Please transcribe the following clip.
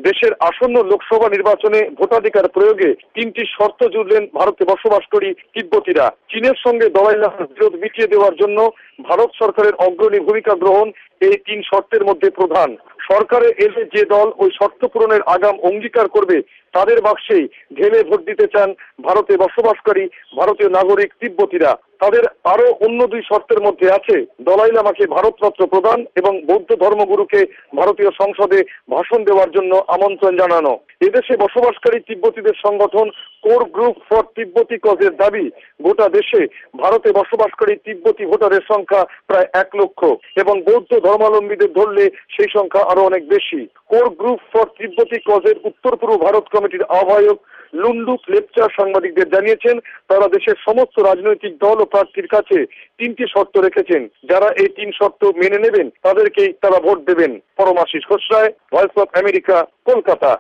দেশের আসন্ন লোকসভা নির্বাচনে ভোটাধিকার প্রয়োগে 3টি শর্ত জুড়লেন ভারতে বসবাসকারী তিব্বতীরা। চীনের সঙ্গে দলাই লামার বিরোধ মিটিয়ে দেওয়ার জন্য ভারত সরকারের অগ্রণী ভূমিকা গ্রহণ এই 3 শর্তের মধ্যে প্রধান। সরকারে এলে যে দল ওই শর্ত পূরণের আগাম অঙ্গীকার করবে তাদের বাক্সেই ঢেলে ভোট দিতে চান ভারতে বসবাসকারী ভারতীয় নাগরিক তিব্বতীরা। তাদের আরো অন্য 2 শর্তের মধ্যে আছে দলাই লামাকে ভারতরত্ন প্রদান এবং বৌদ্ধ ধর্মগুরুকে ভারতীয় সংসদে ভাষণ দেওয়ার জন্য আমন্ত্রণ জানানো। এদেশে বসবাসকারী তিব্বতীদের সংগঠন কোর গ্রুপ ফর তিব্বতী কজের দাবি, গোটা দেশে ভারতে বসবাসকারী তিব্বতী ভোটারের সংখ্যা প্রায় 1 লক্ষ এবং বৌদ্ধ ধর্মাবলম্বীদের ধরলে সেই সংখ্যা আরো অনেক বেশি। কোর গ্রুপ ফর তিব্বতী কজের উত্তর পূর্ব ভারত কমিটির আহ্বায়ক লুন্ডুক লেপচা সাংবাদিকদের জানিয়েছেন, তারা দেশের সমস্ত রাজনৈতিক দল ও প্রার্থীর কাছে 3টি শর্ত রেখেছেন। যারা এই 3 শর্ত মেনে নেবেন তাদেরকেই তারা ভোট দেবেন। পরমাশিস খোসরায়, ভয়েস অফ আমেরিকা, কলকাতা।